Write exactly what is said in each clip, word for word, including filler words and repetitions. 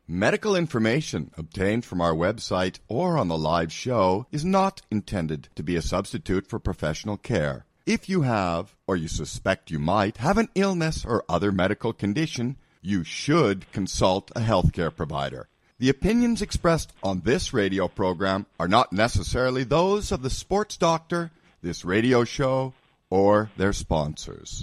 Medical information obtained from our website or on the live show is not intended to be a substitute for professional care. If you have, or you suspect you might, have an illness or other medical condition, you should consult a healthcare provider. The opinions expressed on this radio program are not necessarily those of the sports doctor, this radio show, or their sponsors.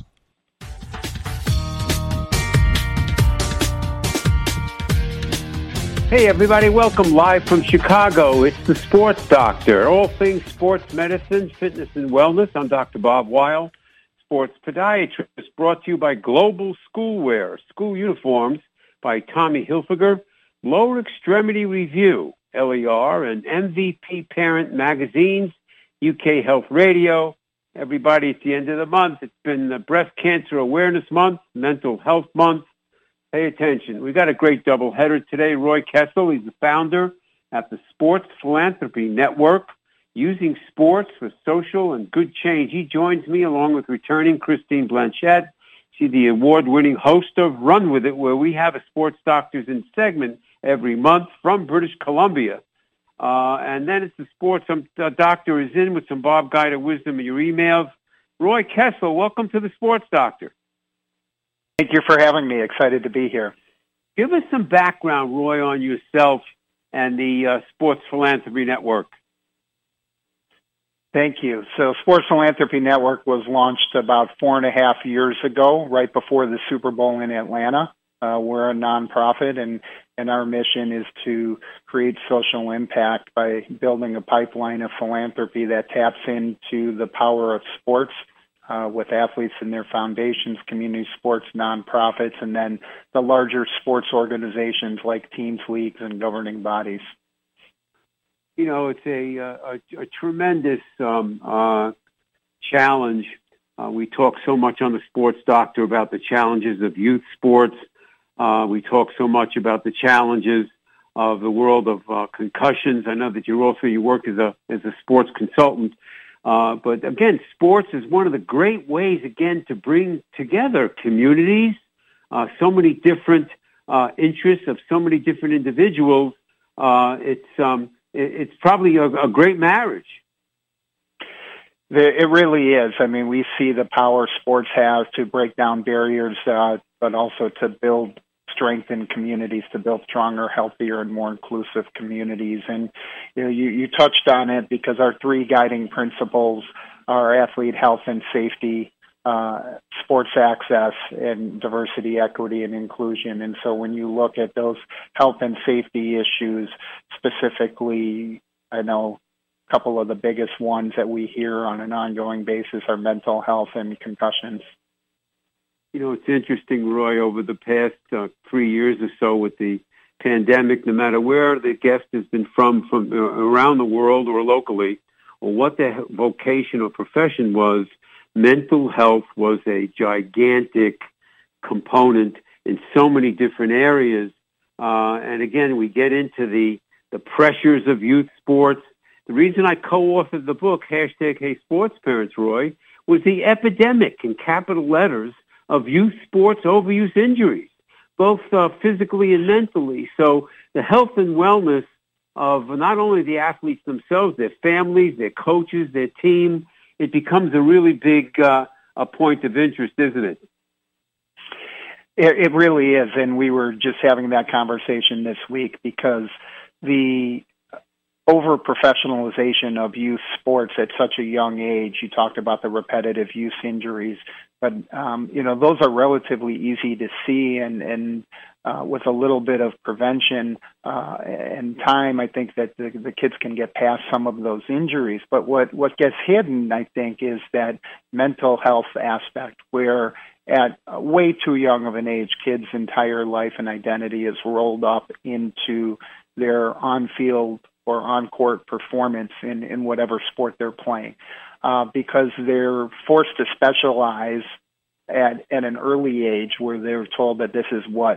Hey everybody, welcome live from Chicago. It's the Sports Doctor. All things sports medicine, fitness, and wellness. I'm Doctor Bob Weil, sports podiatrist, brought to you by Global Schoolwear, school uniforms by Tommy Hilfiger, Lower Extremity Review, L E R, and M V P Parent Magazines, U K Health Radio. Everybody, at the end of the month, it's been the Breast Cancer Awareness Month, Mental Health Month. Pay attention. We've got a great doubleheader today. Roy Kessel, he's the founder at the Sports Philanthropy Network, using sports for social and good change. He joins me along with returning Christine Blanchette. She's the award-winning host of Run With It, where we have a Sports Doctors in segment every month from British Columbia. Uh, and then it's the Sports um, uh, Doctor is in with some Bob Guida wisdom in your emails. Roy Kessel, welcome to the Sports Doctor. Thank you for having me. Excited to be here. Give us some background, Roy, on yourself and the uh, Sports Philanthropy Network. Thank you. So Sports Philanthropy Network was launched about four and a half years ago, right before the Super Bowl in Atlanta. Uh, we're a nonprofit, and, and our mission is to create social impact by building a pipeline of philanthropy that taps into the power of sports uh, with athletes and their foundations, community sports, nonprofits, and then the larger sports organizations like teams, leagues, and governing bodies. You know, it's a, a, a tremendous um, uh, challenge. Uh, we talk so much on the Sports Doctor about the challenges of youth sports. Uh, we talk so much about the challenges of the world of uh, concussions. I know that you also you work as a as a sports consultant. Uh, but again, sports is one of the great ways, again, to bring together communities, uh, so many different uh, interests of so many different individuals. Uh, it's um, It's probably a, a great marriage. It really is. I mean, we see the power sports has to break down barriers, uh, but also to build strength in communities, to build stronger, healthier, and more inclusive communities. And you know, you, you touched on it because our three guiding principles are athlete health and safety, Uh, sports access, and diversity, equity, and inclusion. And so when you look at those health and safety issues, specifically, I know a couple of the biggest ones that we hear on an ongoing basis are mental health and concussions. You know, it's interesting, Roy, over the past uh, three years or so with the pandemic, no matter where the guest has been from, from uh, around the world or locally, or what their vocation or profession was, mental health was a gigantic component in so many different areas. Uh, and again, we get into the, the pressures of youth sports. The reason I co-authored the book, hashtag Hey Sports Parents, Roy, was the epidemic in capital letters of youth sports overuse injuries, both uh, physically and mentally. So the health and wellness of not only the athletes themselves, their families, their coaches, their team, it becomes a really big uh, a point of interest, isn't it? it? It really is, and we were just having that conversation this week because the over-professionalization of youth sports at such a young age, you talked about the repetitive youth injuries, but, um, you know, those are relatively easy to see, and, and uh, with a little bit of prevention uh, and time, I think that the, the kids can get past some of those injuries. But what, what gets hidden, I think, is that mental health aspect where at way too young of an age, kids' entire life and identity is rolled up into their on-field or on-court performance in, in whatever sport they're playing, uh, because they're forced to specialize at, at an early age where they're told that this is what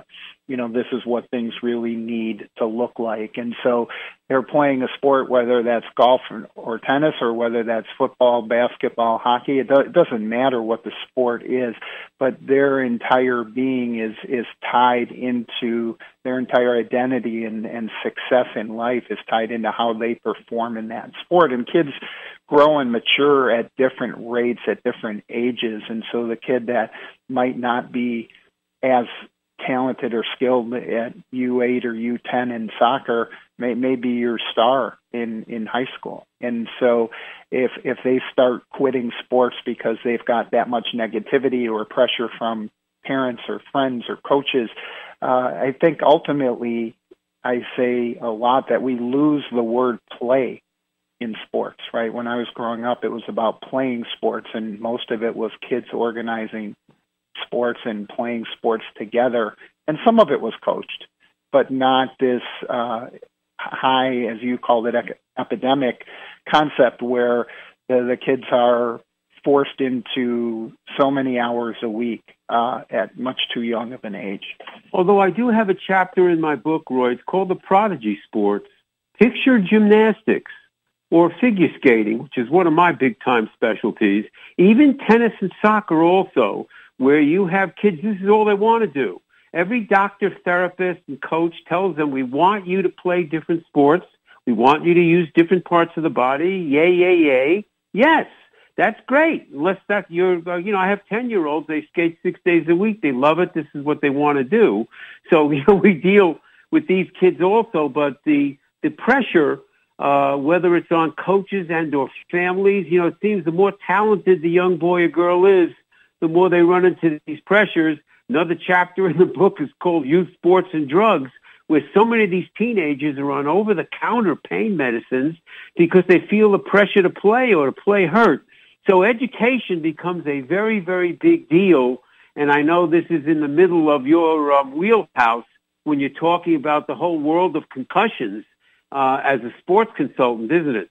you know, this is what things really need to look like. And so they're playing a sport, whether that's golf or, or tennis, or whether that's football, basketball, hockey. It, do, it doesn't matter what the sport is, but their entire being is is tied into their entire identity, and, and success in life is tied into how they perform in that sport. And kids grow and mature at different rates at different ages. And so the kid that might not be as talented or skilled at U eight or U ten in soccer may, may be your star in, in high school. And so if if they start quitting sports because they've got that much negativity or pressure from parents or friends or coaches, uh, I think ultimately I say a lot that we lose the word play in sports, right? When I was growing up, it was about playing sports, and most of it was kids organizing sports and playing sports together. And some of it was coached, but not this uh, high, as you called it, ec- epidemic concept where the, the kids are forced into so many hours a week uh, at much too young of an age. Although I do have a chapter in my book, Roy, it's called The Prodigy Sports. Picture gymnastics or figure skating, which is one of my big-time specialties, even tennis and soccer also, where you have kids, this is all they want to do. Every doctor, therapist, and coach tells them, we want you to play different sports. We want you to use different parts of the body. Yay, yay, yay. Yes, that's great. Unless that you're, uh, you know, I have ten-year-olds. They skate six days a week. They love it. This is what they want to do. So, you know, we deal with these kids also, but the, the pressure, uh, whether it's on coaches and or families, you know, it seems the more talented the young boy or girl is, the more they run into these pressures. Another chapter in the book is called Youth Sports and Drugs, where so many of these teenagers are on over-the-counter pain medicines because they feel the pressure to play or to play hurt. So education becomes a very, very big deal, and I know this is in the middle of your um, wheelhouse when you're talking about the whole world of concussions uh, as a sports consultant, isn't it?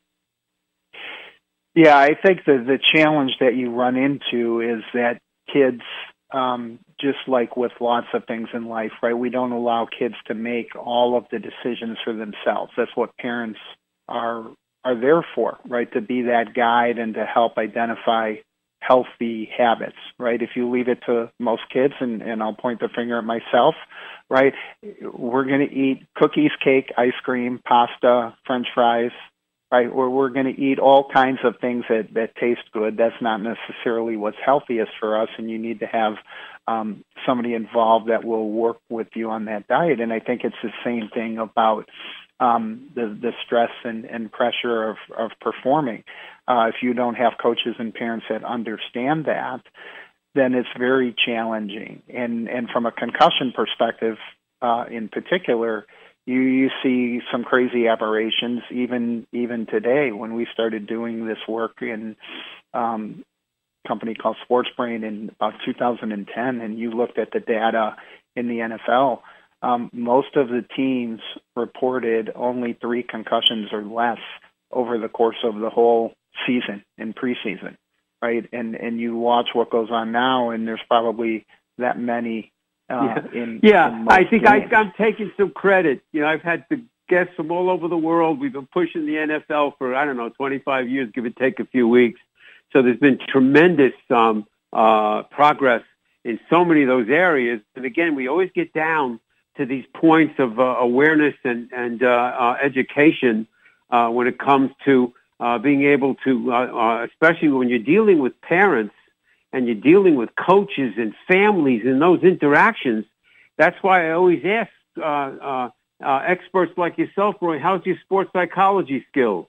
Yeah, I think the the challenge that you run into is that kids, um, just like with lots of things in life, right, we don't allow kids to make all of the decisions for themselves. That's what parents are are there for, right, to be that guide and to help identify healthy habits, right? If you leave it to most kids, and, and I'll point the finger at myself, right, we're going to eat cookies, cake, ice cream, pasta, French fries, right? Or we're going to eat all kinds of things that, that taste good. That's not necessarily what's healthiest for us, and you need to have um, somebody involved that will work with you on that diet. And I think it's the same thing about um, the, the stress and, and pressure of, of performing. Uh, if you don't have coaches and parents that understand that, then it's very challenging. And, and from a concussion perspective, uh, in particular, You you see some crazy aberrations even even today. When we started doing this work in um, a company called SportsBrain in about two thousand ten, and you looked at the data in the N F L, um, most of the teams reported only three concussions or less over the course of the whole season in preseason, right? And and you watch what goes on now, and there's probably that many. Uh, yeah, in, yeah. in I think I, games. I'm taking some credit. You know, I've had the guests from all over the world. We've been pushing the N F L for, I don't know, twenty-five years, give or take a few weeks. So there's been tremendous um, uh, progress in so many of those areas. And again, we always get down to these points of uh, awareness and, and uh, uh, education uh, when it comes to uh, being able to, uh, uh, especially when you're dealing with parents, and you're dealing with coaches and families and those interactions. That's why I always ask uh, uh, uh, experts like yourself, Roy, how's your sports psychology skills?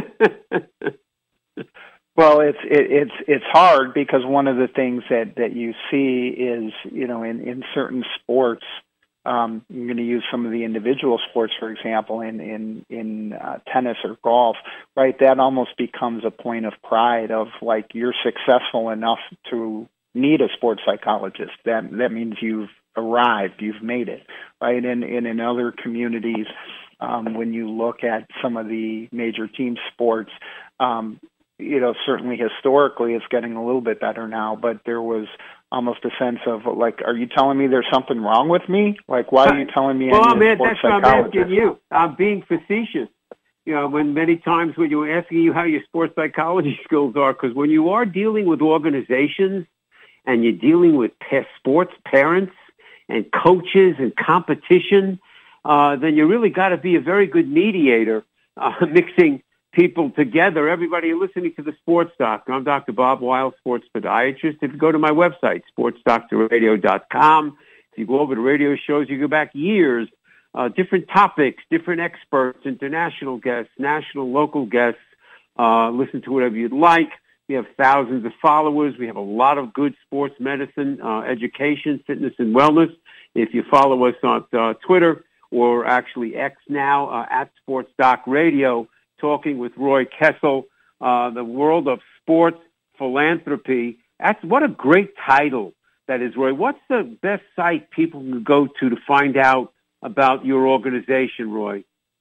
Well, it's it, it's it's hard because one of the things that, that you see is, you know, in, in certain sports, um, I'm going to use some of the individual sports, for example, in in in uh, tennis or golf, right? That almost becomes a point of pride of like you're successful enough to need a sports psychologist. That that means you've arrived, you've made it, right? And, and in other communities, um, when you look at some of the major team sports, um, you know, certainly historically it's getting a little bit better now, but there was almost a sense of like, are you telling me there's something wrong with me? Like, why are you telling me? Well, I need man, a sports that's what I'm psychologist? asking you. I'm being facetious. You know, when many times when you're asking you how your sports psychology skills are, because when you are dealing with organizations and you're dealing with pa- sports parents and coaches and competition, uh, then you really got to be a very good mediator, uh, mixing people together. Everybody listening to the Sports Doctor. I'm Doctor Bob Weil, sports podiatrist. If you go to my website, sports doctor radio dot com, if you go over to radio shows, you go back years, uh, different topics, different experts, international guests, national, local guests. Uh, listen to whatever you'd like. We have thousands of followers. We have a lot of good sports medicine, uh, education, fitness, and wellness. If you follow us on uh, Twitter or actually X now, uh, at Sports Doc Radio, talking with Roy Kessel, uh, the world of sports philanthropy. That's what a great title that is, Roy. What's the best site people can go to to find out about your organization, Roy?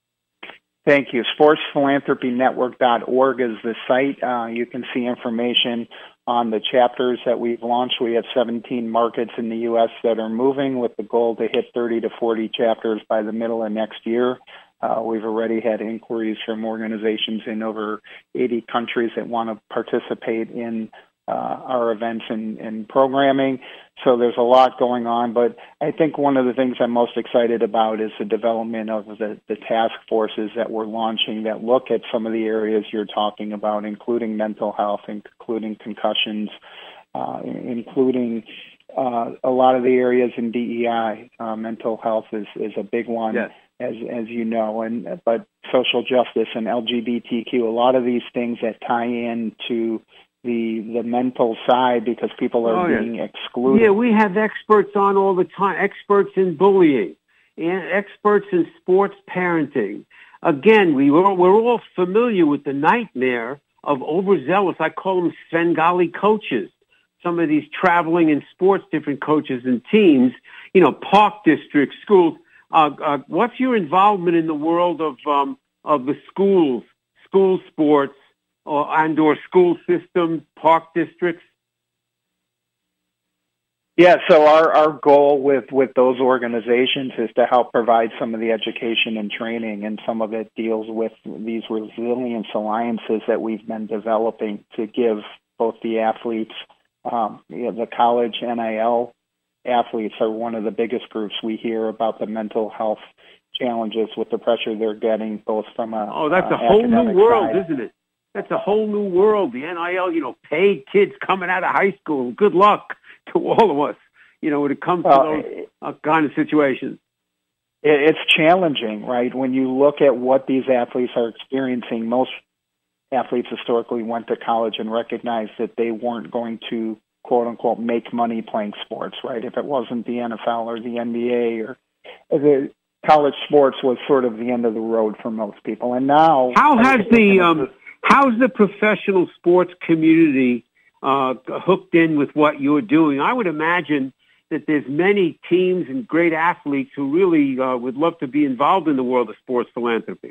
Thank you. sports philanthropy network dot org is the site. Uh, you can see information on the chapters that we've launched. We have seventeen markets in the U S that are moving with the goal to hit thirty to forty chapters by the middle of next year. Uh, we've already had inquiries from organizations in over eighty countries that want to participate in uh, our events and, and programming. So there's a lot going on, but I think one of the things I'm most excited about is the development of the, the task forces that we're launching that look at some of the areas you're talking about, including mental health, including concussions, uh, including uh, a lot of the areas in D E I. Uh, mental health is, is a big one. Yes. As as you know, and but social justice and L G B T Q, a lot of these things that tie into the the mental side because people are oh, being yeah. excluded. Yeah, we have experts on all the time, experts in bullying, and experts in sports parenting. Again, we were, we're all familiar with the nightmare of overzealous, I call them Svengali coaches. Some of these traveling in sports, different coaches and teams, you know, park districts, schools. Uh, uh, what's your involvement in the world of um, of the schools, school sports, or and or school systems, park districts? Yeah, so our, our goal with, with those organizations is to help provide some of the education and training, and some of it deals with these resilience alliances that we've been developing to give both the athletes, um, you know, the college N I L athletes are one of the biggest groups. We hear about the mental health challenges with the pressure they're getting, both from a oh, that's uh, a whole new world, side. isn't it? That's a whole new world. The N I L, you know, paid kids coming out of high school. Good luck to all of us, you know, when it comes well, to those uh, kind of situations. It's challenging, right? When you look at what these athletes are experiencing, most athletes historically went to college and recognized that they weren't going to, quote unquote, make money playing sports, right? If it wasn't the N F L or the N B A or the college sports was sort of the end of the road for most people. And now, how has the um, how's the professional sports community uh, hooked in with what you're doing? I would imagine that there's many teams and great athletes who really uh, would love to be involved in the world of sports philanthropy.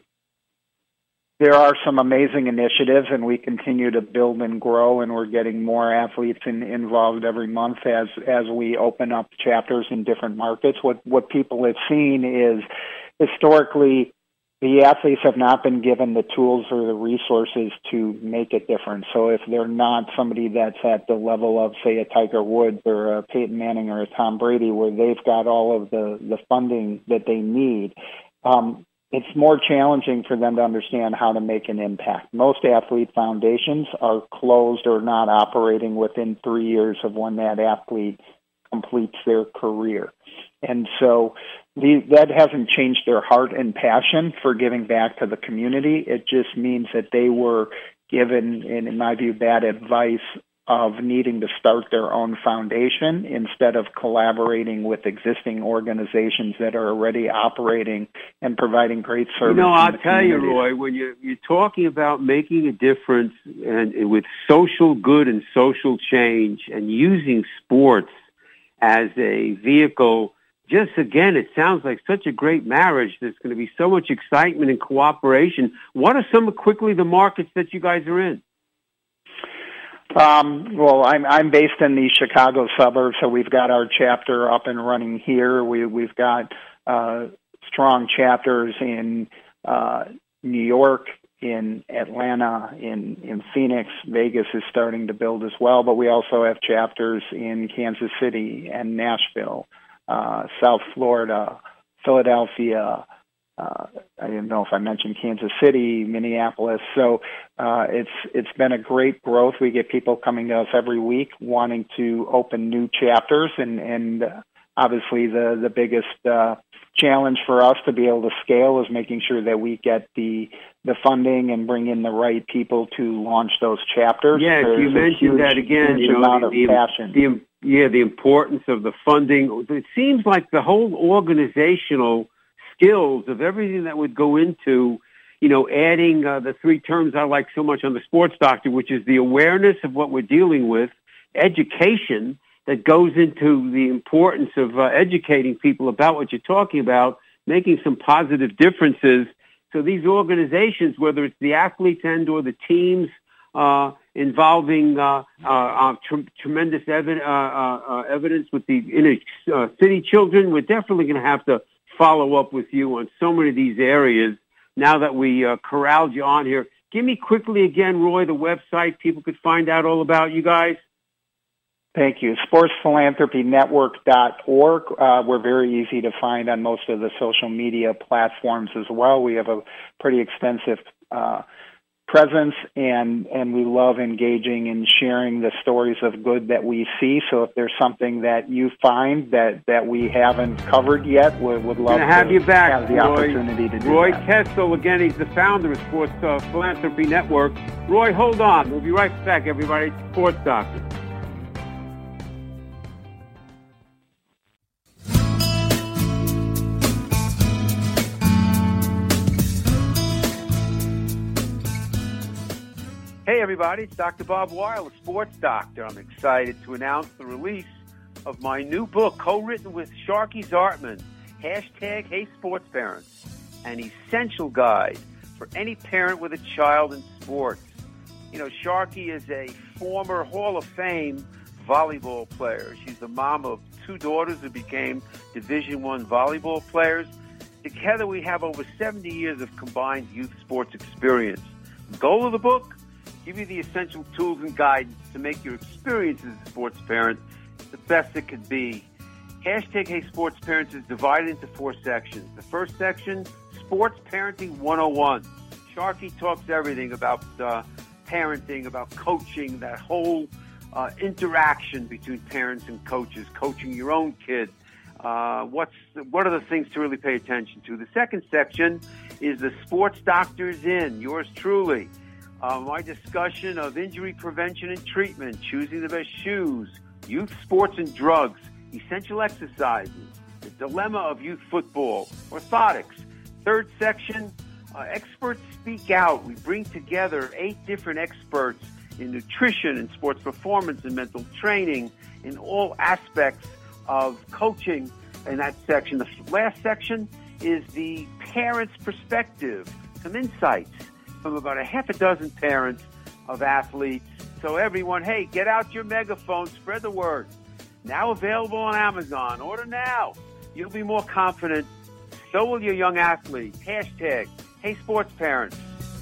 There are some amazing initiatives, and we continue to build and grow, and we're getting more athletes in, involved every month as as we open up chapters in different markets. What what people have seen is historically the athletes have not been given the tools or the resources to make a difference. So if they're not somebody that's at the level of, say, a Tiger Woods or a Peyton Manning or a Tom Brady, where they've got all of the, the funding that they need, um, it's more challenging for them to understand how to make an impact. Most athlete foundations are closed or not operating within three years of when that athlete completes their career. And so the, that hasn't changed their heart and passion for giving back to the community. It just means that they were given, in my view, bad advice of needing to start their own foundation instead of collaborating with existing organizations that are already operating and providing great service. You know, I'll tell you, community. Roy, when you're, you're talking about making a difference and, and with social good and social change and using sports as a vehicle, just again, it sounds like such a great marriage. There's going to be so much excitement and cooperation. What are some of quickly the markets that you guys are in? Um, well, I'm I'm based in the Chicago suburbs, so we've got our chapter up and running here. We we've got uh, strong chapters in uh, New York, in Atlanta, in in Phoenix. Vegas is starting to build as well, but we also have chapters in Kansas City and Nashville, uh, South Florida, Philadelphia. Uh, I didn't know if I mentioned Kansas City, Minneapolis. So uh, it's it's been a great growth. We get people coming to us every week wanting to open new chapters, and and uh, obviously the the biggest uh, challenge for us to be able to scale is making sure that we get the the funding and bring in the right people to launch those chapters. Yes, There's you mentioned huge, that again. Huge You know, amount the, of the, passion. the yeah, the importance of the funding. It seems like the whole organizational skills of everything that would go into, you know, adding uh, the three terms I like so much on the Sports Doctor, which is the awareness of what we're dealing with, education that goes into the importance of uh, educating people about what you're talking about, making some positive differences. So these organizations, whether it's the athletes and or the teams uh, involving uh, uh, uh, tr- tremendous evi- uh, uh, uh, evidence with the inner uh, city children, we're definitely going to have to follow up with you on so many of these areas now that we uh, corralled you on here. Give me quickly again, Roy, the website people could find out all about you guys. Thank you. sports philanthropy network dot org. Uh, we're very easy to find on most of the social media platforms as well. We have a pretty extensive uh, presence, and, and we love engaging and sharing the stories of good that we see. So if there's something that you find that, that we haven't covered yet, we would love to have you back, have the Roy. opportunity to do Roy that. Kessel, again, he's the founder of Sports uh, Philanthropy Network. Roy, hold on. We'll be right back, everybody. It's Sports Doctor. Hey, everybody, it's Doctor Bob Weil, the Sports Doctor. I'm excited to announce the release of my new book, co-written with Sharky Zartman, hashtag Hey Sports Parents, an essential guide for any parent with a child in sports. You know, Sharky is a former Hall of Fame volleyball player. She's the mom of two daughters who became Division One volleyball players. Together, we have over seventy years of combined youth sports experience. The goal of the book? Give you the essential tools and guidance to make your experience as a sports parent the best it could be. Hashtag Hey Sports Parents is divided into four sections. The first section, Sports Parenting one oh one. Sharky talks everything about uh, parenting, about coaching, that whole uh, interaction between parents and coaches, coaching your own kid. Uh, what's what are the things to really pay attention to? The second section is the Sports Doctor's In, yours truly. Uh, my discussion of injury prevention and treatment, choosing the best shoes, youth sports and drugs, essential exercises, the dilemma of youth football, orthotics. Third section, uh, experts speak out. We bring together eight different experts in nutrition and sports performance and mental training in all aspects of coaching in that section. The last section is the parent's perspective, some insights from about a half a dozen parents of athletes. So everyone, hey, get out your megaphone, spread the word. Now available on Amazon. Order now. You'll be more confident. So will your young athlete. Hashtag Hey Sports Parents.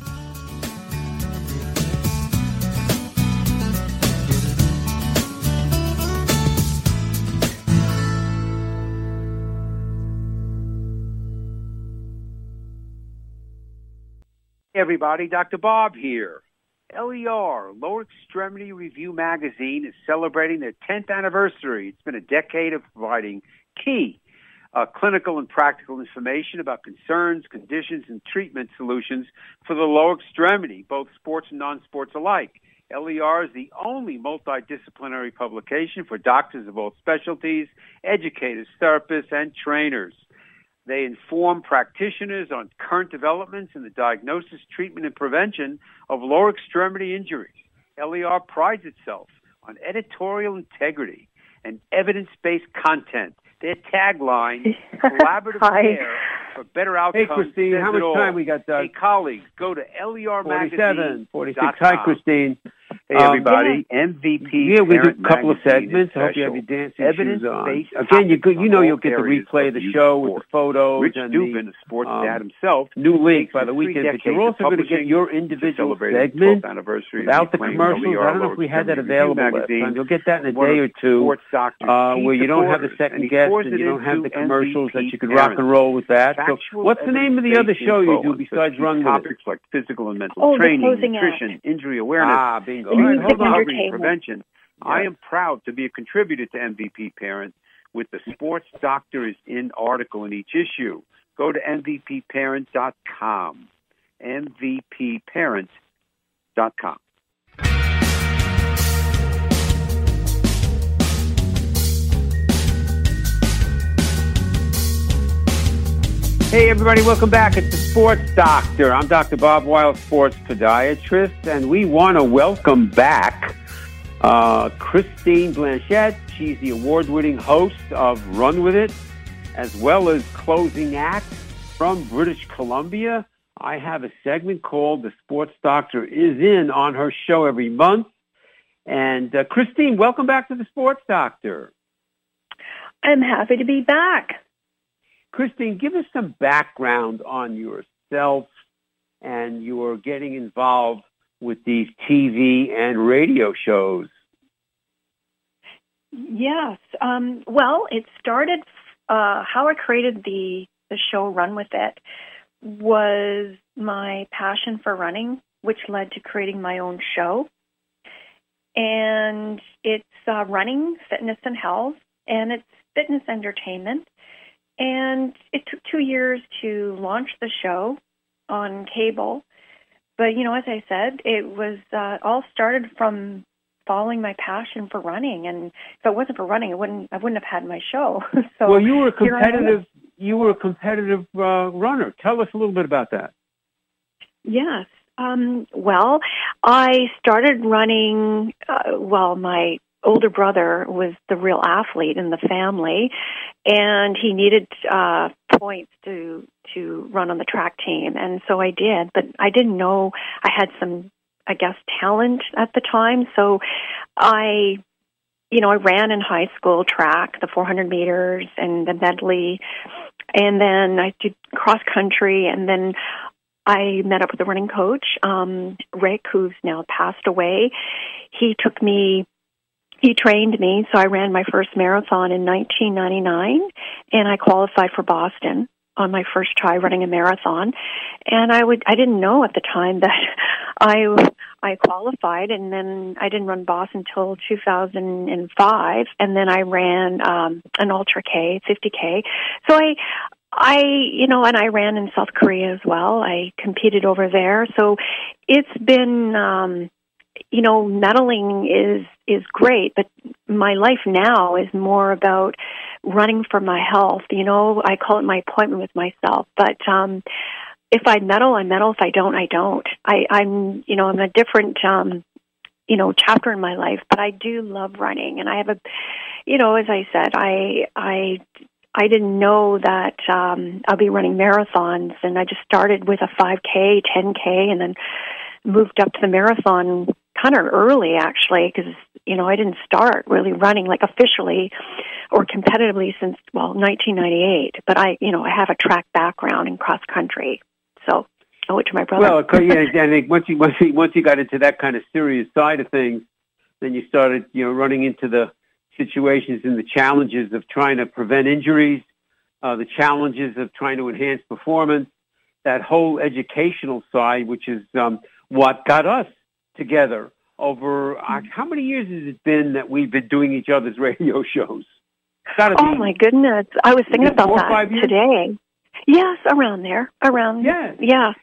Hey everybody, Doctor Bob here. L E R, Lower Extremity Review Magazine, is celebrating their tenth anniversary. It's been a decade of providing key uh, clinical and practical information about concerns, conditions, and treatment solutions for the lower extremity, both sports and non-sports alike. L E R is the only multidisciplinary publication for doctors of all specialties, educators, therapists, and trainers. They inform practitioners on current developments in the diagnosis, treatment, and prevention of lower extremity injuries. L E R prides itself on editorial integrity and evidence-based content. Their tagline, collaborative care for better outcomes. Hey, Christine, how much time we got, Doug? Hey, colleagues, go to L E R magazine. forty-seven, forty-six. Hi, Christine. Hey, everybody. Yeah. M V P. Yeah, we do a couple of Magazine segments. I hope you have your dancing shoes on. Again, you, you know you'll get the replay of the show with the photos Rich and Dubin, the the sports um, dad himself, new link takes by the his three weekend. But you're decades also of going to get publishing your to individual celebrate the segment twelfth anniversary of without the acclaimed commercials. I don't know if we had that available last time. You'll get that in a one day of or two, sports doctor's uh, key where you don't have the supporters, second and he guest pours and it you don't have the into commercials M V P that you could parents. rock and roll with that. So Factual, what's the name of the other show you do info on besides such Run With topics It? like physical and mental Oh, the training, closing nutrition, act. injury awareness, Ah, bingo. And All right, music hold on. recovery and entertainment. prevention. Yeah. I am proud to be a contributor to M V P Parent with the Sports Doctor is in article in each issue. Go to M V P parent dot com. M V P parent dot com. Hey, everybody, welcome back. It's the Sports Doctor. I'm Doctor Bob Weil, sports podiatrist, and we want to welcome back uh, Christine Blanchette. She's the award-winning host of Run With It, as well as Closing Act from British Columbia. I have a segment called The Sports Doctor is In on her show every month. And uh, Christine, welcome back to the Sports Doctor. I'm happy to be back. Christine, give us some background on yourself and your getting involved with these T V and radio shows. Yes. Um, well, it started, uh, how I created the, the show Run With It was my passion for running, which led to creating my own show. And it's uh, running, fitness, and health, and it's fitness entertainment. And it took two years to launch the show on cable. But, you know, as I said, it was uh, all started from following my passion for running. And if it wasn't for running, I wouldn't I wouldn't have had my show. So well, you were a competitive you were a competitive uh, runner. Tell us a little bit about that. Yes. Um, well, I started running, uh, well, my older brother was the real athlete in the family, and he needed uh, points to to run on the track team, and so I did. But I didn't know I had some, I guess, talent at the time. So I, you know, I ran in high school track, the four hundred meters and the medley, and then I did cross country, and then I met up with a running coach, um, Rick, who's now passed away. He took me. He trained me, so I ran my first marathon in nineteen ninety-nine, and I qualified for Boston on my first try running a marathon. And I would I didn't know at the time that I I qualified, and then I didn't run Boston until two thousand five, and then I ran um, an Ultra K, fifty K. So I I you know, and I ran in South Korea as well. I competed over there. So it's been um you know, medaling is is great, but my life now is more about running for my health. You know, I call it my appointment with myself. But um, if I medal, I medal. If I don't, I don't. I, I'm, you know, I'm a different, um, you know, chapter in my life. But I do love running, and I have a, you know, as I said, I I. I didn't know that um, I'll be running marathons, and I just started with a five K, ten K, and then moved up to the marathon kind of early, actually, because, you know, I didn't start really running, like, officially or competitively since, well, nineteen ninety-eight. But I, you know, I have a track background in cross country, so I went to my brother. Well, yeah, I think once you, once you, once you got into that kind of serious side of things, then you started, you know, running into the situations and the challenges of trying to prevent injuries, uh, the challenges of trying to enhance performance, that whole educational side, which is um, what got us together over, uh, how many years has it been that we've been doing each other's radio shows? Gotta oh, be, my goodness. I was thinking about four, that today. Yes, around there. Around, yeah. yeah.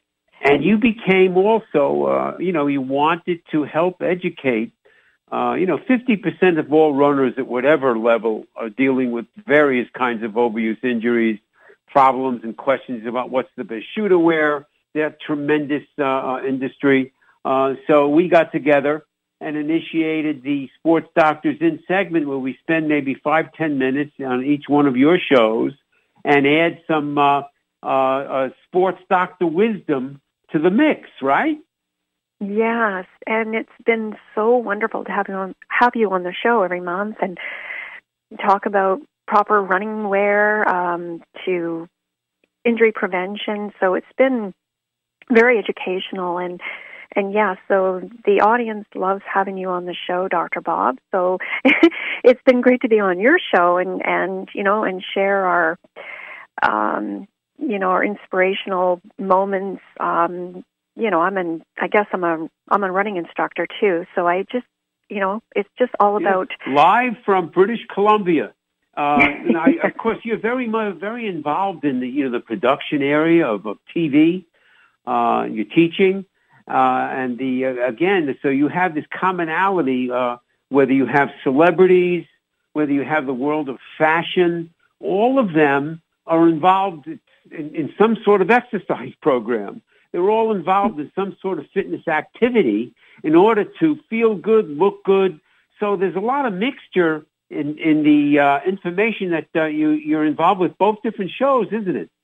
And you became also, uh, you know, you wanted to help educate. Uh, you know, fifty percent of all runners at whatever level are dealing with various kinds of overuse injuries, problems and questions about what's the best shoe to wear. That tremendous uh, industry. Uh, so we got together and initiated the Sports Doctors In segment, where we spend maybe five, ten minutes on each one of your shows and add some uh, uh, uh, sports doctor wisdom to the mix, right? Yes, and it's been so wonderful to have you on have you on the show every month and talk about proper running wear um, to injury prevention. So it's been very educational, and and yeah, so the audience loves having you on the show, Doctor Bob. So it's been great to be on your show and and you know and share our um, you know our inspirational moments. Um, You know, I'm an. I guess I'm a. I'm a running instructor too. So I just, you know, it's just all about yes. Live from British Columbia. Uh, and I, of course, you're very, mu- very involved in the, you know, the production area of, of T V. Uh, you're teaching, uh, and the uh, again. So you have this commonality. Uh, whether you have celebrities, whether you have the world of fashion, all of them are involved in, in some sort of exercise program. They're all involved in some sort of fitness activity in order to feel good, look good. So there's a lot of mixture in, in the uh, information that uh, you, you're involved with both different shows, isn't it?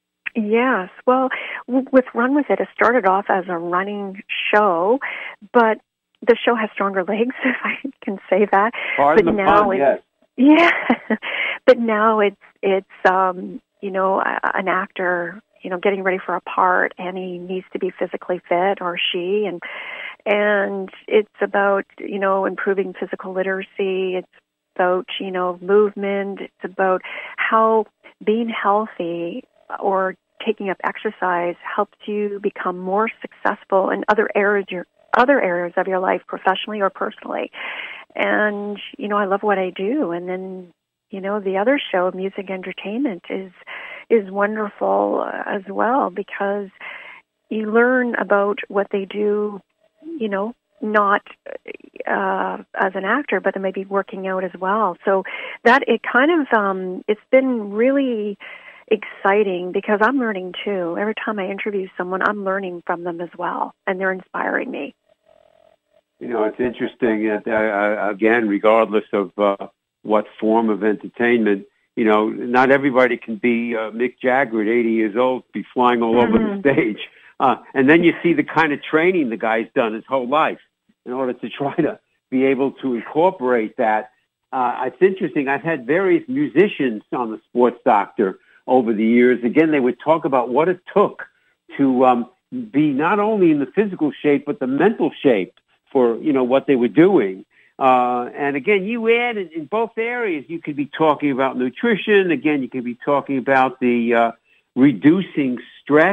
Yes. Well, w- with Run With It, it started off as a running show, but the show has stronger legs, if I can say that. Pardon but the now pun, it's, yes. Yeah. But now it's, it's um, you know, a, an actor, you know, getting ready for a part, and he needs to be physically fit, or she, and and it's about, you know, improving physical literacy. It's about, you know, movement. It's about how being healthy or taking up exercise helps you become more successful in other areas, your other areas of your life, professionally or personally. And you know, I love what I do. And then, you know, the other show, Music Entertainment, is is wonderful as well, because you learn about what they do, you know, not uh, as an actor, but they may be working out as well. So that it kind of, um, it's been really exciting because I'm learning too. Every time I interview someone, I'm learning from them as well, and they're inspiring me. You know, it's interesting that, uh, again, regardless of uh, what form of entertainment, you know, not everybody can be uh, Mick Jagger at eighty years old, be flying all mm-hmm. over the stage. Uh, and then you see the kind of training the guy's done his whole life in order to try to be able to incorporate that. Uh, it's interesting. I've had various musicians on the Sports Doctor over the years. Again, they would talk about what it took to um, be not only in the physical shape, but the mental shape for, you know, what they were doing. Uh, and again, you add in, in both areas, you could be talking about nutrition. Again, you could be talking about the uh, reducing stress.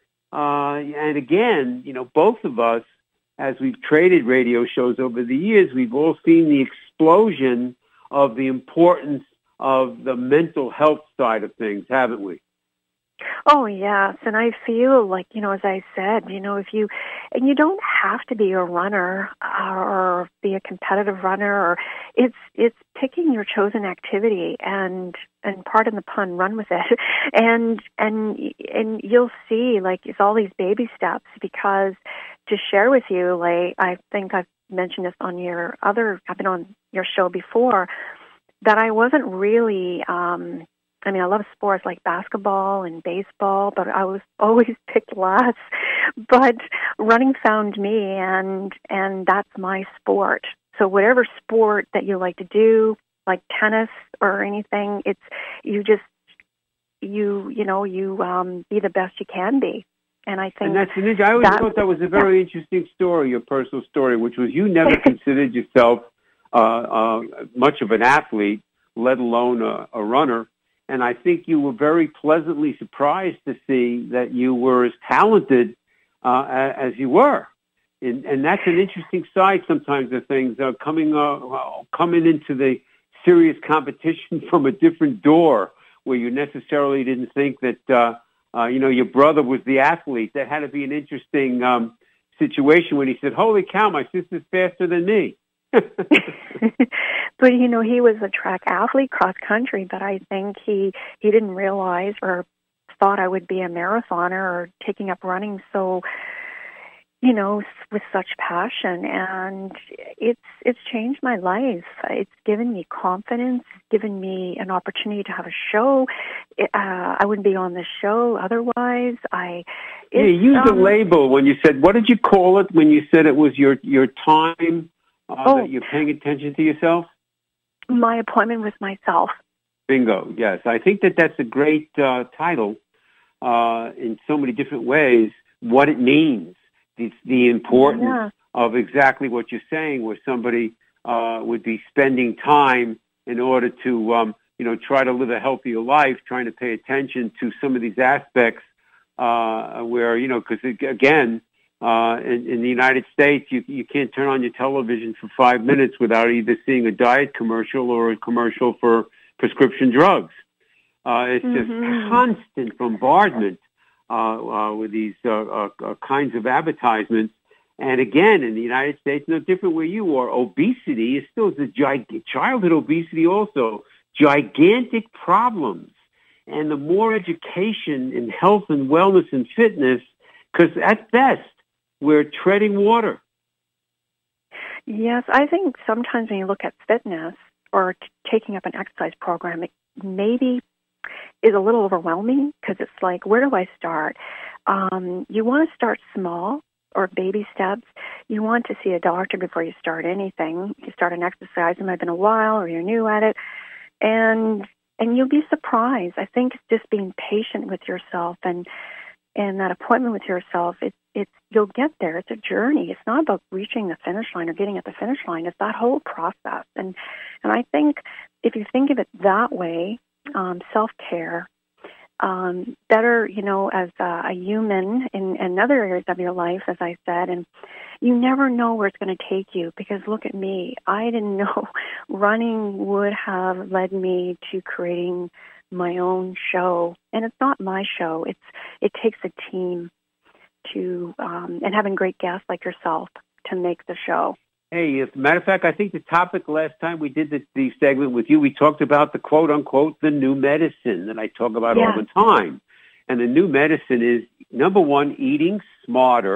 Uh, and again, you know, both of us, as we've traded radio shows over the years, we've all seen the explosion of the importance of the mental health side of things, haven't we? Oh, yes. And I feel like, you know, as I said, you know, if you, and you don't have to be a runner or be a competitive runner, or it's, it's picking your chosen activity and, and pardon the pun, run with it. And, and, and you'll see, like, it's all these baby steps, because to share with you, like, I think I've mentioned this on your other, I've been on your show before, that I wasn't really, um, I mean, I love sports like basketball and baseball, but I was always picked last. But running found me, and and that's my sport. So whatever sport that you like to do, like tennis or anything, it's you just you you know you um, be the best you can be. And I think and that's an, I always that, thought that was a very yeah. interesting story, your personal story, which was you never considered yourself uh, uh, much of an athlete, let alone a, a runner. And I think you were very pleasantly surprised to see that you were as talented uh, as you were. And, and that's an interesting side sometimes of things, uh, coming uh, coming into the serious competition from a different door, where you necessarily didn't think that, uh, uh, you know, your brother was the athlete. That had to be an interesting um, situation when he said, holy cow, my sister's faster than me. But, you know, he was a track athlete, cross country, but I think he, he didn't realize or thought I would be a marathoner or taking up running so you know, with such passion, and it's it's changed my life. It's given me confidence, given me an opportunity to have a show. Uh, I wouldn't be on the show otherwise. I yeah, you used um, a label when you said, what did you call it when you said it was your your time uh, oh, that you're paying attention to yourself? My appointment with myself. Bingo. Yes, I think that that's a great uh, title uh, in so many different ways. What it means. It's the importance yeah. of exactly what you're saying, where somebody uh, would be spending time in order to, um, you know, try to live a healthier life, trying to pay attention to some of these aspects uh, where, you know, because, again, uh, in, in the United States, you, you can't turn on your television for five minutes without either seeing a diet commercial or a commercial for prescription drugs. Uh, it's mm-hmm. just constant bombardment Uh, uh, with these uh, uh, uh, kinds of advertisements. And again, in the United States, no different where you are, obesity is still the gig- childhood obesity also, gigantic problems. And the more education in health and wellness and fitness, because at best, we're treading water. Yes, I think sometimes when you look at fitness or t- taking up an exercise program, it maybe is a little overwhelming because it's like, where do I start? Um, you want to start small or baby steps. You want to see a doctor before you start anything. You start an exercise, it might have been a while or you're new at it, and and you'll be surprised. I think it's just being patient with yourself and and that appointment with yourself. It's it's you'll get there. It's a journey. It's not about reaching the finish line or getting at the finish line. It's that whole process. And and I think if you think of it that way, Um, self-care, um, better, you know, as a, a human in, in other areas of your life, as I said, and you never know where it's going to take you, because look at me. I didn't know running would have led me to creating my own show, and it's not my show. It's it takes a team to, um, and having great guests like yourself to make the show. Hey, as a matter of fact, I think the topic last time we did the, the segment with you, we talked about the quote-unquote the new medicine that I talk about yeah. all the time. And the new medicine is, number one, eating smarter.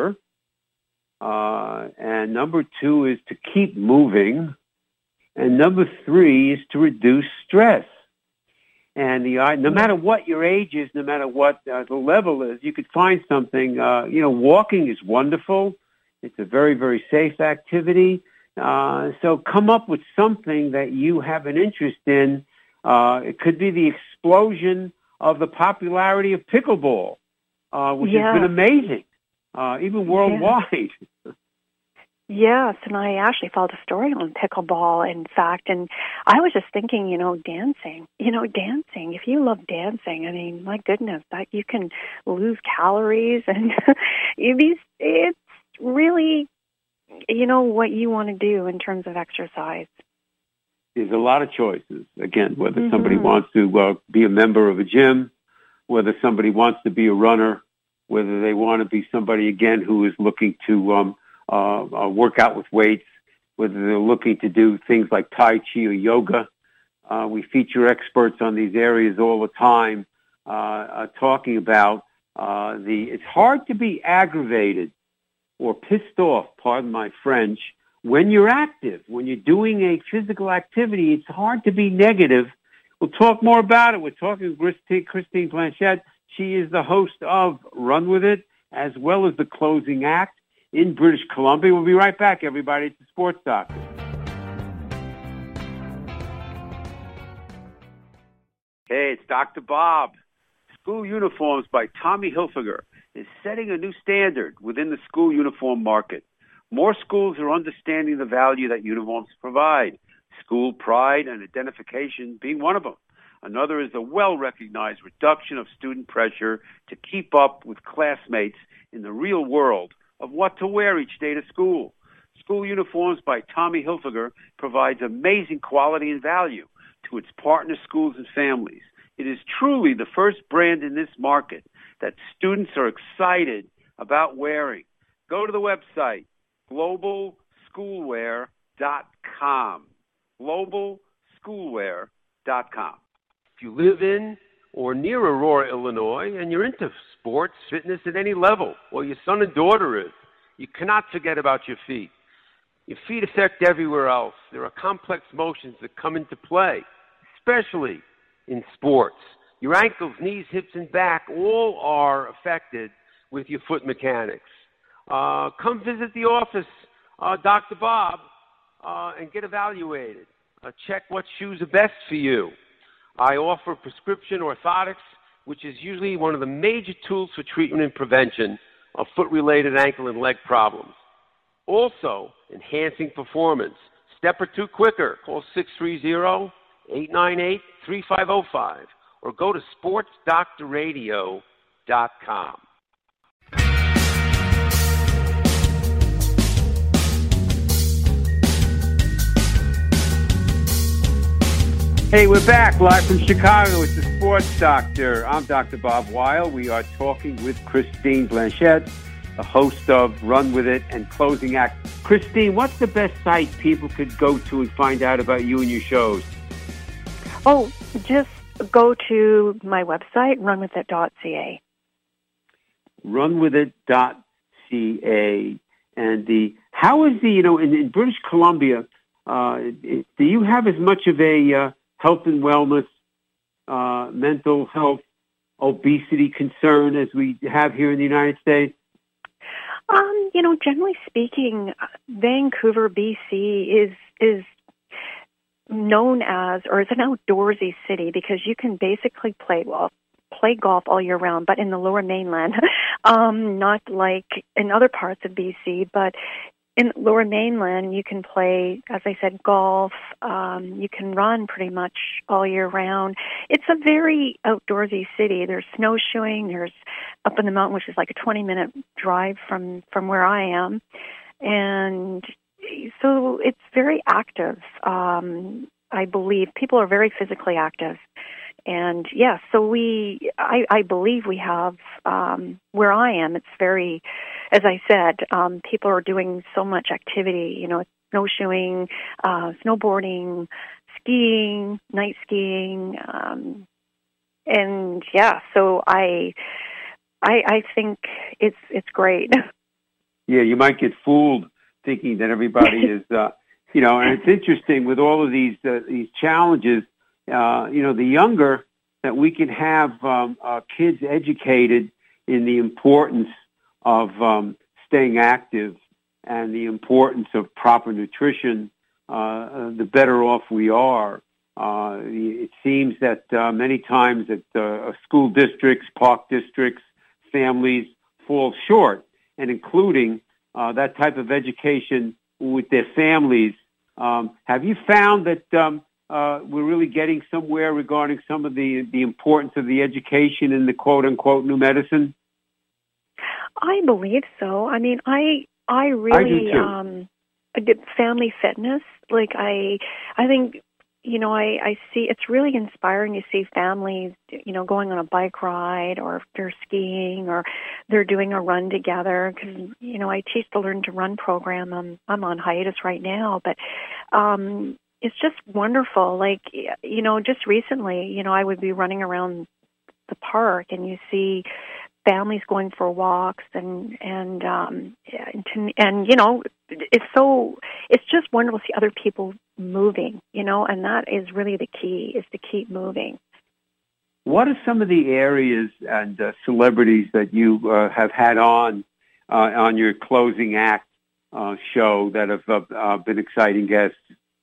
Uh, and number two is to keep moving. And number three is to reduce stress. And the no matter what your age is, no matter what uh, the level is, you could find something. Uh, you know, walking is wonderful. It's a very, very safe activity. Uh, so come up with something that you have an interest in. Uh, it could be the explosion of the popularity of pickleball, uh, which yeah. has been amazing, uh, even worldwide. Yeah. Yes, and I actually followed a story on pickleball, in fact, and I was just thinking, you know, dancing. You know, dancing. If you love dancing, I mean, my goodness, that you can lose calories, and it's it's really, you know, what you want to do in terms of exercise. There's a lot of choices. Again, whether mm-hmm. somebody wants to uh, be a member of a gym, whether somebody wants to be a runner, whether they want to be somebody, again, who is looking to um, uh, uh, work out with weights, whether they're looking to do things like Tai Chi or yoga. Uh, we feature experts on these areas all the time uh, uh, talking about uh, the, it's hard to be aggravated or pissed off, pardon my French, when you're active, when you're doing a physical activity. It's hard to be negative. We'll talk more about it. We're talking with Christine, Christine Blanchette. She is the host of Run With It, as well as the closing act in British Columbia. We'll be right back, everybody. It's the Sports Doctor. Hey, it's Doctor Bob. School Uniforms by Tommy Hilfiger is setting a new standard within the school uniform market. More schools are understanding the value that uniforms provide, school pride and identification being one of them. Another is the well-recognized reduction of student pressure to keep up with classmates in the real world of what to wear each day to school. School Uniforms by Tommy Hilfiger provides amazing quality and value to its partner schools and families. It is truly the first brand in this market that students are excited about wearing. Go to the website, global schoolwear dot com. global schoolwear dot com. If you live in or near Aurora, Illinois, and you're into sports, fitness at any level, or your son and daughter is, you cannot forget about your feet. Your feet affect everywhere else. There are complex motions that come into play, especially in sports. Your ankles, knees, hips, and back all are affected with your foot mechanics. Uh, come visit the office, uh, Doctor Bob, uh, and get evaluated. Uh, check what shoes are best for you. I offer prescription orthotics, which is usually one of the major tools for treatment and prevention of foot-related ankle and leg problems. Also, enhancing performance. Step or two quicker. Call six three zero, eight nine eight, three five zero five or go to sports doctor radio dot com. Hey, we're back live from Chicago. It's the Sports Doctor. I'm Doctor Bob Weil. We are talking with Christine Blanchette, the host of Run With It and Closing Act. Christine, what's the best site people could go to and find out about you and your shows? Oh, just go to my website, run with it dot c a. run with it dot c a. And the how is the, you know, in, in British Columbia, uh, it, do you have as much of a uh, health and wellness, uh, mental health, obesity concern as we have here in the United States? Um, you know, generally speaking, Vancouver, B C is is known as, or is an outdoorsy city because you can basically play well, play golf all year round, but in the Lower Mainland, um, not like in other parts of B C, but in the Lower Mainland, you can play, as I said, golf. Um, you can run pretty much all year round. It's a very outdoorsy city. There's snowshoeing. There's up in the mountain, which is like a twenty-minute drive from, from where I am. And so it's very active. Um, I believe people are very physically active. And yeah, so we, I, I believe we have, um, where I am, it's very, as I said, um, people are doing so much activity, you know, snowshoeing, uh, snowboarding, skiing, night skiing, um, and yeah, so I, I, I think it's, it's great. Yeah, you might get fooled thinking that everybody is, uh, you know, and it's interesting with all of these, uh, these challenges. Uh, you know, the younger that we can have um, uh, kids educated in the importance of um, staying active and the importance of proper nutrition, uh, the better off we are. Uh, it seems that uh, many times that uh, school districts, park districts, families fall short, and including uh, that type of education with their families. Um, have you found that um, Uh, we're really getting somewhere regarding some of the, the importance of the education in the quote-unquote new medicine? I believe so. I mean, I I really I do too. um, I did family fitness. Like I, I think you know, I, I see it's really inspiring to see families, you know, going on a bike ride or if they're skiing or they're doing a run together. Because you know, I teach the Learn to Run program. I'm I'm on hiatus right now, but. Um, It's just wonderful. Like, you know, just recently, you know, I would be running around the park and you see families going for walks and, and, um, and, to, and, you know, it's so, it's just wonderful to see other people moving, you know, and that is really the key, is to keep moving. What are some of the areas and uh, celebrities that you uh, have had on, uh, on your closing act uh, show that have uh, uh, been exciting guests?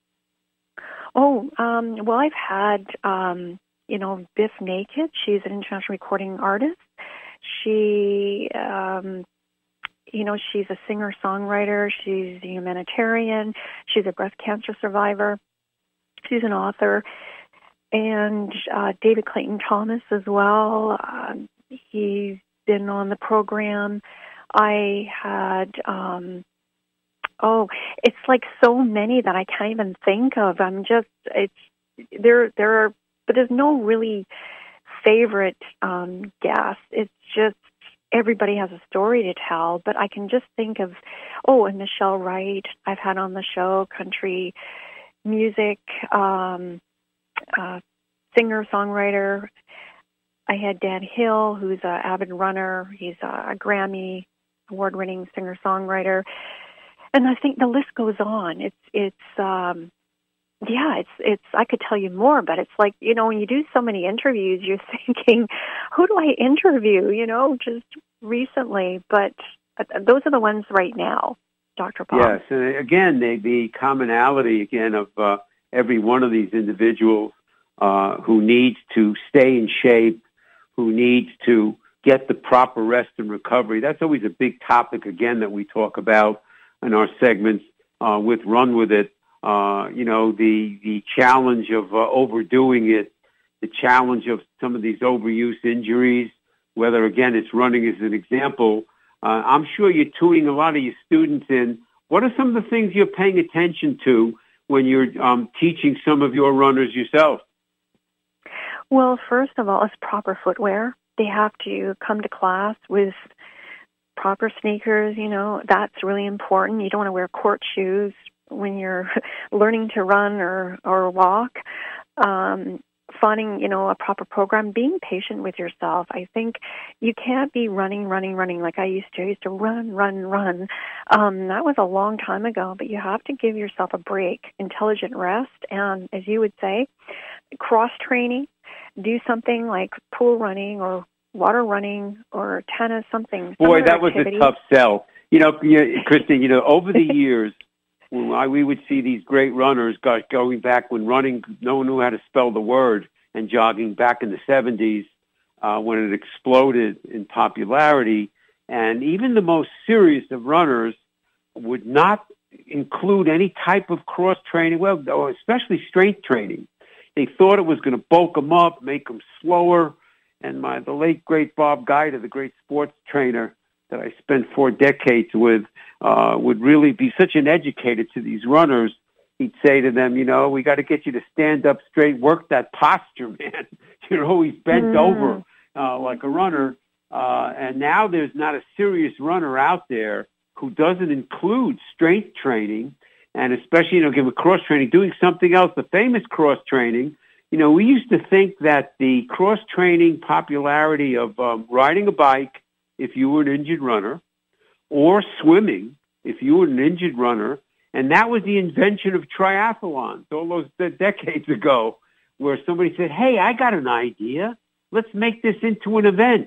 Oh, um, well, I've had, um, you know, Biff Naked. She's an international recording artist. She, um, you know, she's a singer-songwriter. She's a humanitarian. She's a breast cancer survivor. She's an author. And uh, David Clayton Thomas as well. Uh, he's been on the program. I had... Um, Oh, it's like so many that I can't even think of. I'm just, it's, there, there are, but there's no really favorite um, guest. It's just everybody has a story to tell, but I can just think of, oh, and Michelle Wright, I've had on the show, country music, um, uh, singer, songwriter. I had Dan Hill, who's an avid runner. He's a, a Grammy award-winning singer-songwriter. And I think the list goes on. It's, it's, um, yeah, it's, it's, I could tell you more, but it's like, you know, when you do so many interviews, you're thinking, who do I interview, you know, just recently, but those are the ones right now, Doctor Bob. Yes, and again, the, the commonality, again, of uh, every one of these individuals uh, who needs to stay in shape, who needs to get the proper rest and recovery. That's always a big topic, again, that we talk about in our segments uh, with Run With It. Uh, you know, the, the challenge of uh, overdoing it, the challenge of some of these overuse injuries, whether, again, it's running as an example. Uh, I'm sure you're tuning a lot of your students in. What are some of the things you're paying attention to when you're um, teaching some of your runners yourself? Well, first of all, it's proper footwear. They have to come to class with proper sneakers, you know. That's really important. You don't want to wear court shoes when you're learning to run or, or walk. Um, finding, you know, a proper program, being patient with yourself. I think you can't be running, running, running like I used to. I used to run, run, run. Um, that was a long time ago, but you have to give yourself a break, intelligent rest, and as you would say, cross-training. Do something like pool running or water running or tennis, something. Boy, that activity. was a tough sell. You know, Christine, you know, over the years, when I, we would see these great runners going back when running, no one knew how to spell the word, and jogging back in the seventies uh, when it exploded in popularity. And even the most serious of runners would not include any type of cross-training, well, especially strength training. They thought it was going to bulk them up, make them slower. And my the late, great Bob Guida, the great sports trainer that I spent four decades with, uh, would really be such an educator to these runners. He'd say to them, you know, we got to get you to stand up straight, work that posture, man. You're always bent mm. over uh, like a runner. Uh, and now there's not a serious runner out there who doesn't include strength training, and especially, you know, give a cross-training, doing something else, the famous cross-training. You know, we used to think that the cross-training popularity of um, riding a bike, if you were an injured runner, or swimming, if you were an injured runner, and that was the invention of triathlons all those decades ago, where somebody said, hey, I got an idea. Let's make this into an event.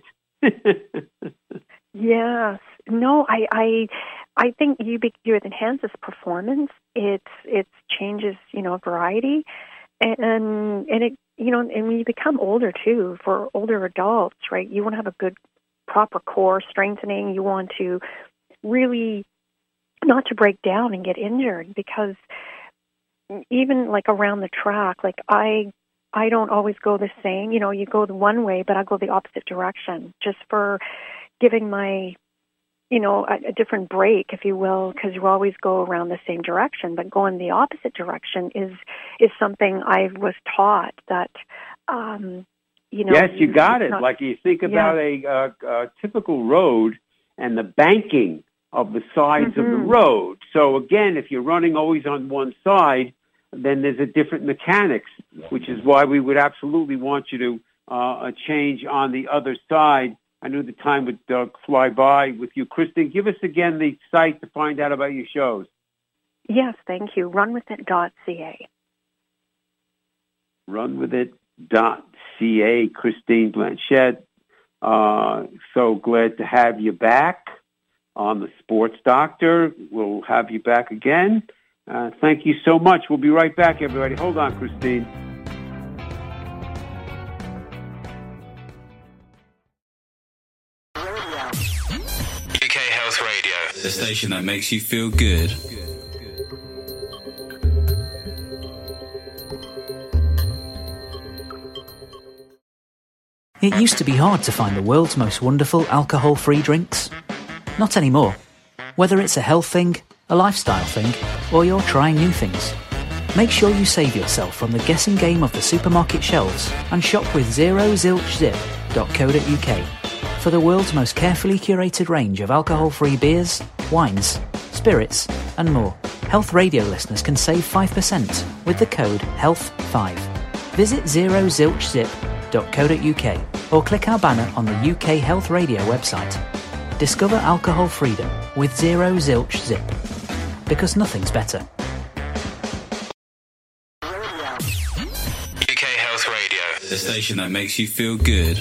Yes. No, I, I, I think you be, you it enhances performance. It's it changes, you know, variety, and and it you know, and when you become older too, for older adults, right? You want to have a good, proper core strengthening. You want to really not to break down and get injured, because even like around the track, like I. I don't always go the same. You know, you go the one way, but I go the opposite direction, just for giving my, you know, a, a different break, if you will, because you always go around the same direction. But going the opposite direction is is something I was taught that, um, you know. Yes, you got it. Not, like you think about yeah. a, a, a typical road and the banking of the sides mm-hmm. of the road. So again, if you're running always on one side, then there's a different mechanics, which is why we would absolutely want you to uh, change on the other side. I knew the time would uh, fly by with you. Kristen, give us again the site to find out about your shows. Yes, thank you. run with it dot c a. run with it dot c a. Christine Blanchette, uh, so glad to have you back on The Sports Doctor. We'll have you back again. Uh, thank you so much. We'll be right back, everybody. Hold on, Christine. U K Health Radio, the station that makes you feel good. It used to be hard to find the world's most wonderful alcohol-free drinks. Not anymore. Whether it's a health thing, a lifestyle thing, or you're trying new things, make sure you save yourself from the guessing game of the supermarket shelves and shop with zero zilch zip dot co dot u k for the world's most carefully curated range of alcohol-free beers, wines, spirits, and more. Health Radio listeners can save five percent with the code health five. Visit zero zilch zip dot co dot u k or click our banner on the U K Health Radio website. Discover alcohol freedom with Zero Zilch Zip. Because nothing's better. U K Health Radio, the station that makes you feel good.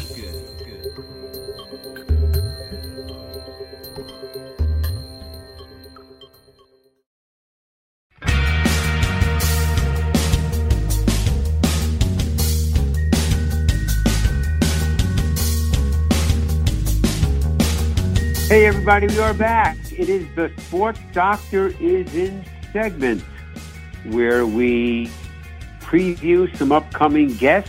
Hey everybody, we are back. It is the Sports Doctor is in segment where we preview some upcoming guests.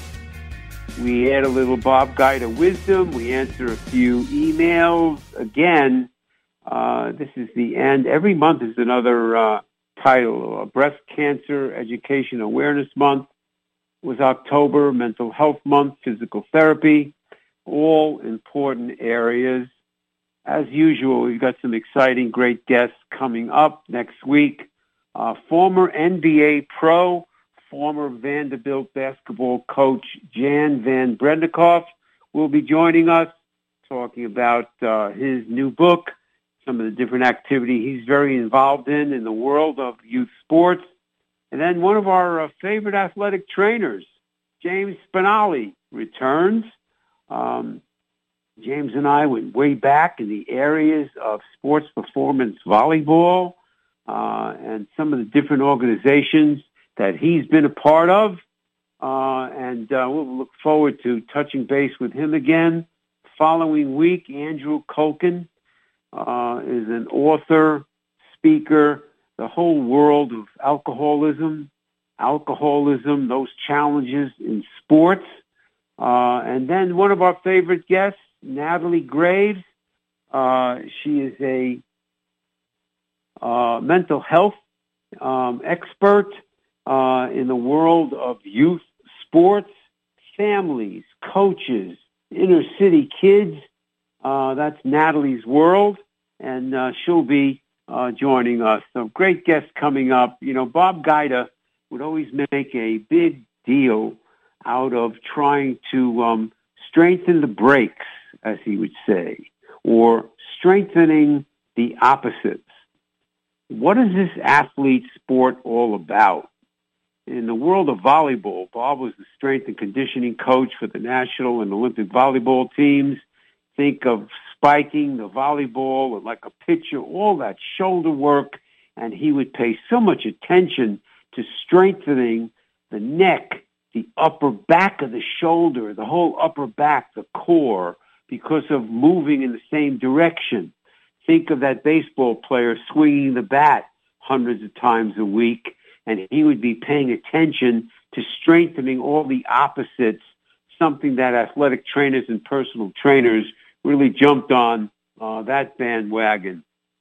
We add a little Bob Guide of wisdom. We answer a few emails. Again, uh, this is the end. Every month is another uh, title. Uh, Breast Cancer Education Awareness Month was October. Mental Health Month, Physical Therapy, all important areas. As usual, we've got some exciting, great guests coming up next week. Uh, former N B A pro, former Vanderbilt basketball coach Jan Van Brednikoff will be joining us, talking about uh, his new book, some of the different activity he's very involved in in the world of youth sports. And then one of our uh, favorite athletic trainers, James Spinali, returns. Um, James and I went way back in the areas of sports performance volleyball uh, and some of the different organizations that he's been a part of. Uh, and uh, we'll look forward to touching base with him again. Following week, Andrew Culkin uh, is an author, speaker, the whole world of alcoholism, alcoholism, those challenges in sports. Uh, and then one of our favorite guests, Natalie Graves. Uh, she is a uh, mental health um, expert uh, in the world of youth sports, families, coaches, inner city kids. Uh, that's Natalie's world, and uh, she'll be uh, joining us. So great guests coming up. You know, Bob Guida would always make a big deal out of trying to um, strengthen the breaks, as he would say, or strengthening the opposites. What is this athlete sport all about? In the world of volleyball, Bob was the strength and conditioning coach for the national and Olympic volleyball teams. Think of spiking the volleyball like a pitcher, all that shoulder work, and he would pay so much attention to strengthening the neck, the upper back of the shoulder, the whole upper back, the core, because of moving in the same direction. Think of that baseball player swinging the bat hundreds of times a week, and he would be paying attention to strengthening all the opposites, something that athletic trainers and personal trainers really jumped on uh, that bandwagon.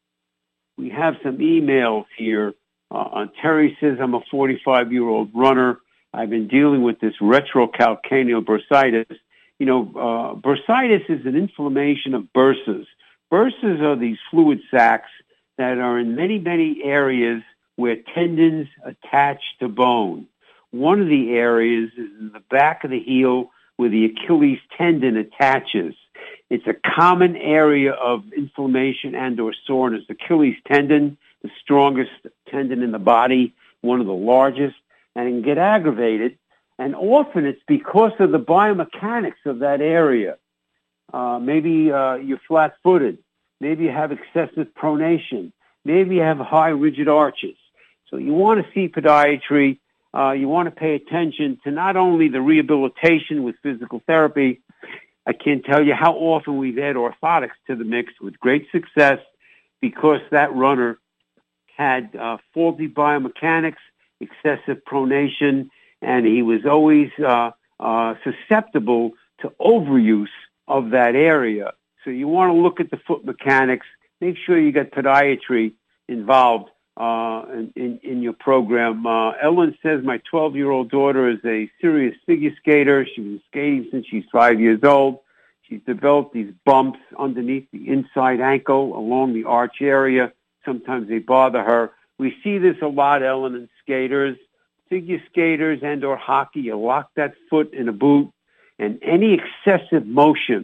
We have some emails here. Uh, Terry says, I'm a forty-five-year-old runner. I've been dealing with this retrocalcaneal bursitis. You know, uh, bursitis is an inflammation of bursas. Bursas are these fluid sacs that are in many, many areas where tendons attach to bone. One of the areas is in the back of the heel where the Achilles tendon attaches. It's a common area of inflammation and or soreness. Achilles tendon, the strongest tendon in the body, one of the largest, and it can get aggravated. And often it's because of the biomechanics of that area. Uh, maybe uh, you're flat-footed. Maybe you have excessive pronation. Maybe you have high rigid arches. So you want to see podiatry. Uh, you want to pay attention to not only the rehabilitation with physical therapy. I can't tell you how often we've had orthotics to the mix with great success because that runner had uh, faulty biomechanics, excessive pronation, and he was always uh, uh, susceptible to overuse of that area. So you want to look at the foot mechanics. Make sure you get podiatry involved uh, in, in, in your program. Uh, Ellen says, my twelve-year-old daughter is a serious figure skater. She's been skating since she's five years old. She's developed these bumps underneath the inside ankle along the arch area. Sometimes they bother her. We see this a lot, Ellen, in skaters. Figure skaters and or hockey, you lock that foot in a boot, and any excessive motion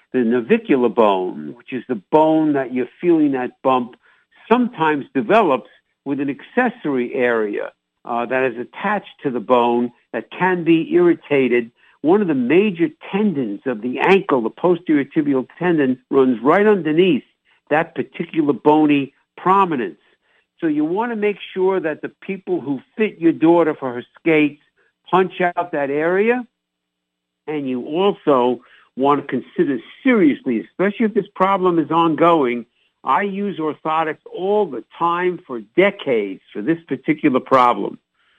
the navicular bone, which is the bone that you're feeling that bump, sometimes develops with an accessory area uh, that is attached to the bone that can be irritated. One of the major tendons of the ankle, the posterior tibial tendon, runs right underneath that particular bony prominence. So you want to make sure that the people who fit your daughter for her skates punch out that area. And you also want to consider seriously, especially if this problem is ongoing. I use orthotics all the time for decades for this particular problem.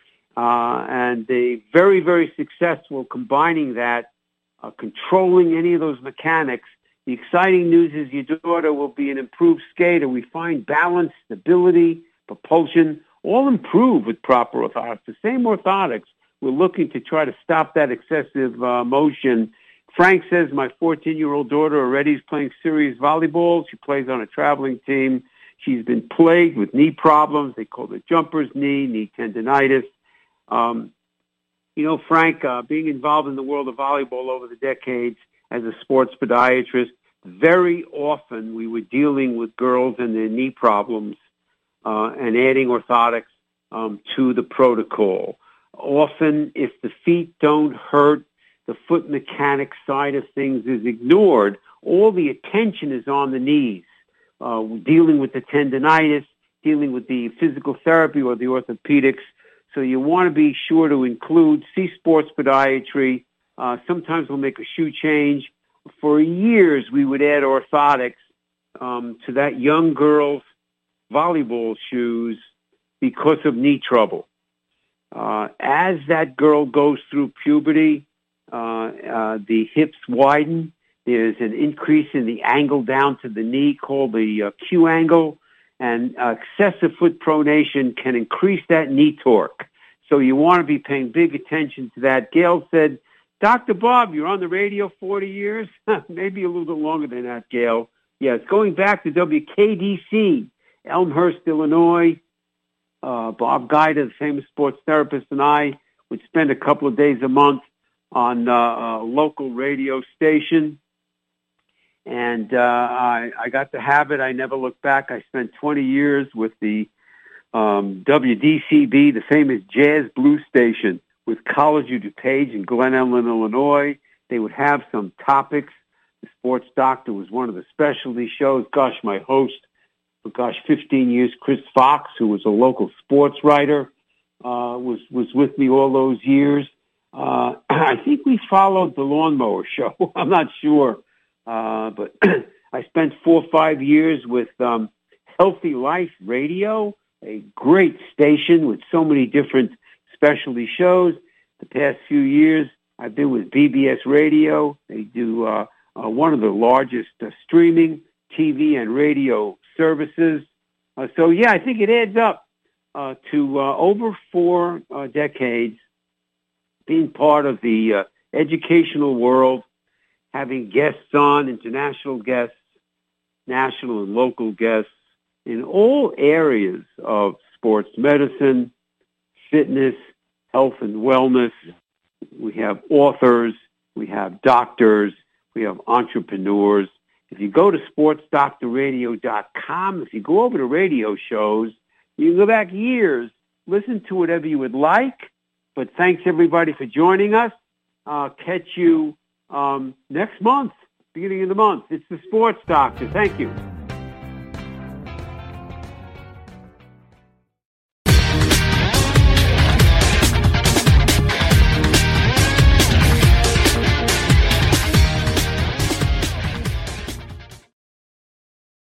Uh, and they're very, very successful combining that, uh, controlling any of those mechanics. The exciting news is your daughter will be an improved skater. We find balance, stability, propulsion, all improve with proper orthotics. The same orthotics, we're looking to try to stop that excessive uh, motion. Frank says my fourteen-year-old daughter already is playing serious volleyball. She plays on a traveling team. She's been plagued with knee problems. They call it jumper's knee, knee tendonitis. Um, you know, Frank, uh, being involved in the world of volleyball over the decades as a sports podiatrist, very often we were dealing with girls and their knee problems uh, and adding orthotics um, to the protocol. Often, if the feet don't hurt, the foot mechanics side of things is ignored. All the attention is on the knees, uh, dealing with the tendonitis, dealing with the physical therapy or the orthopedics. So you want to be sure to include C Sports Podiatry. Uh, sometimes we'll make a shoe change. For years, we would add orthotics um, to that young girl's volleyball shoes because of knee trouble. Uh, as that girl goes through puberty, uh, uh, the hips widen. There's an increase in the angle down to the knee called the uh, Q angle. And uh, excessive foot pronation can increase that knee torque. So you want to be paying big attention to that. Gail said, Doctor Bob, you're on the radio forty years? Maybe a little bit longer than that, Gail. Yes, going back to W K D C, Elmhurst, Illinois. Uh, Bob Guida, the famous sports therapist, and I would spend a couple of days a month on uh, a local radio station. And uh, I, I got the habit. I never looked back. I spent twenty years with the um, W D C B, the famous jazz blues station, with College of DuPage in Glen Ellen, Illinois. They would have some topics. The Sports Doctor was one of the specialty shows. Gosh, my host for, gosh, fifteen years, Chris Fox, who was a local sports writer, uh, was, was with me all those years. Uh, I think we followed the Lawnmower Show. I'm not sure. Uh, but I spent four or five years with um, Healthy Life Radio, a great station with so many different specialty shows. The past few years, I've been with B B S Radio. They do uh, uh, one of the largest uh, streaming T V and radio services. Uh, so, yeah, I think it adds up uh, to uh, over four uh, decades being part of the uh, educational world, having guests on, international guests, national and local guests, in all areas of sports medicine, fitness, health and wellness. We have authors, we have doctors, we have entrepreneurs. If you go to sports doctor radio dot com, if you go over to radio shows, you can go back years, listen to whatever you would like. But thanks, everybody, for joining us. Uh, catch you Um, next month, beginning of the month. It's the Sports Doctor. Thank you.